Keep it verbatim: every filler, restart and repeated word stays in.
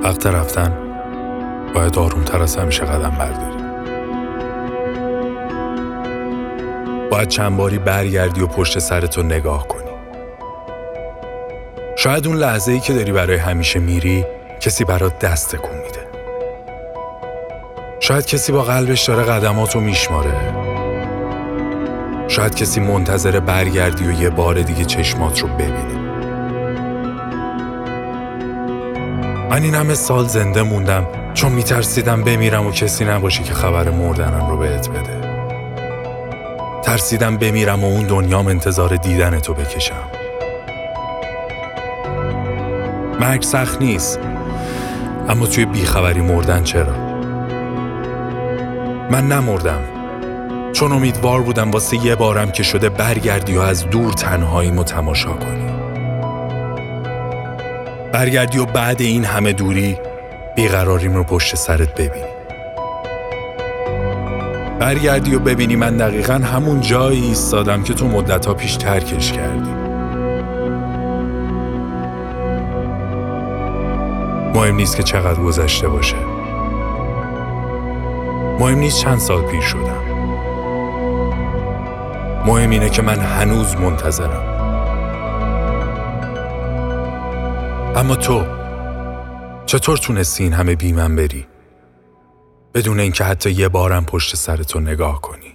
وقت رفتن باید آرومتر از همیشه قدم برداری. باید چند باری برگردی و پشت سرتو نگاه کنی. شاید اون لحظه‌ای که داری برای همیشه میری کسی برات دست تکون میده. شاید کسی با قلبش داره قدماتو میشماره. شاید کسی منتظر برگردی و یه بار دیگه چشمات رو ببینی. من این همه سال زنده موندم چون میترسیدم بمیرم و کسی نباشه که خبر مردنم رو بهت بده. ترسیدم بمیرم و اون دنیام انتظار دیدن تو بکشم. مرگ سخت نیست، اما توی بیخبری مردن چرا؟ من نمردم چون امیدوار بودم واسه یه بارم که شده برگردی و از دور تنهاییمو تماشا کنی. برگردی و بعد این همه دوری بیقراریم رو پشت سرت ببینی. برگردی و ببینی من دقیقاً همون جایی ایستادم که تو مدت‌ها پیش ترکش کردی. مهم نیست که چقدر گذشته باشه. مهم نیست چند سال پیر شدم. مهم اینه که من هنوز منتظرم. اما تو چطور تونستی این همه بی من بری؟ بدون اینکه حتی یه بارم پشت سرتو نگاه کنی؟